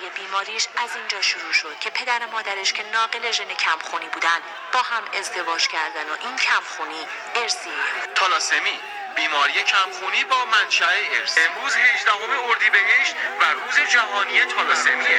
ماجرای بیماریش از اینجا شروع شد که پدر مادرش که ناقل ژن کمخونی بودن با هم ازدواج کردن و این کمخونی ارثیه. تالاسمی، بیماری کمخونی با منشأ ارث. امروز 18 اردیبهشت و روز جهانی تالاسمیه.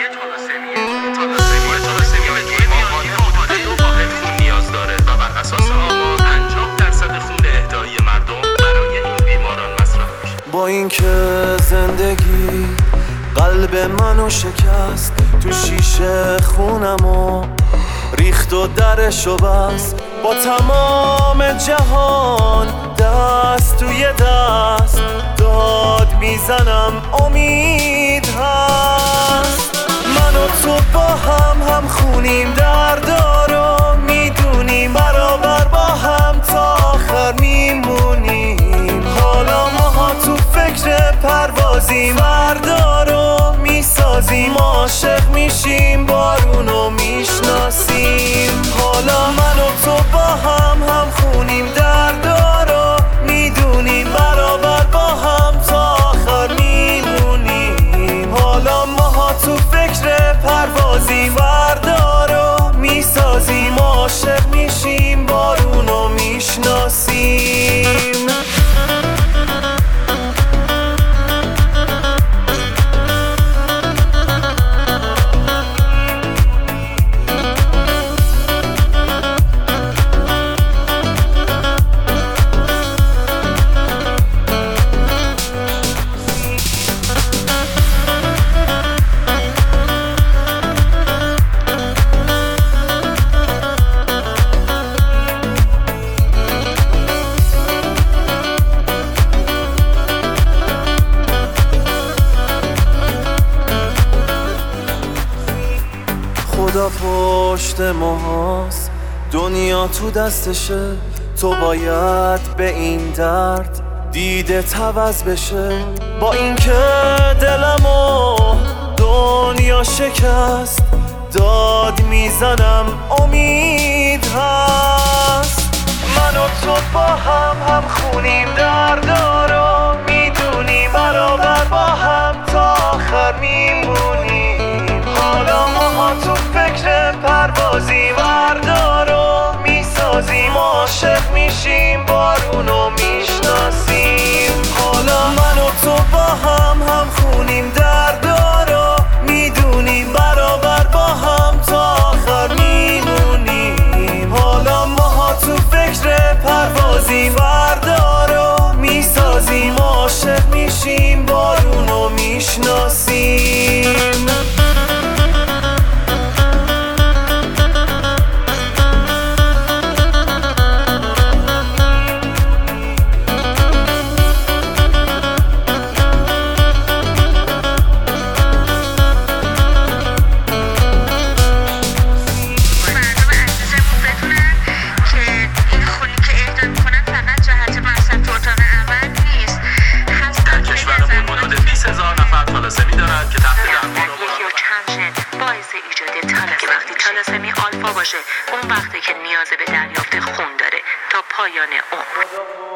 تالاسمی به طور میانگین حدود 2 واحد خون نیاز داره و بر اساس آمار 50% خون اهدایی مردم برای این بیماران مصرف میشه. با اینکه زندگی قلب منو شکست، تو شیشه خونمو ریخت و درشو بست، با تمام جهان دست توی دست داد میزنم امید هست. من و تو با هم خونیم دردارو میدونیم، برابر با هم تا آخر میمونیم. حالا ماها تو فکر پروازیم، بردارو میسازیم، عاشق میشیم، بارونو میشناسیم. حالا من و تو با هم خونیم دردارو میدونیم، برابر با هم تا آخر میمونیم. حالا ماها تو فکر پروازیم، بردارو میسازیم، عاشق میشیم، بارونو میشناسیم. خدا پشت ماست، دنیا تو دستشه، تو باید به این درد دیده عوض بشه. با اینکه دلمو دنیا شکست، داد میزنم امید هست. من و تو با هم خونیم دردارو میدونیم، برابر با هم تا آخر میمونیم. حالا ماها تو فکر پروازیم، بردارو میسازیم، عاشق میشیم، بارونو میشناسیم. حالا من و تو با هم خونیم دردارو میدونیم، برابر با هم تا آخر میمونیم. حالا ماها تو فکر پروازیم، بردارو میسازیم، عاشق میشیم، بارونو میشناسیم. تالاسمی آلفا باشه، اون وقته که نیاز به دریافت خون داره تا پایان عمر.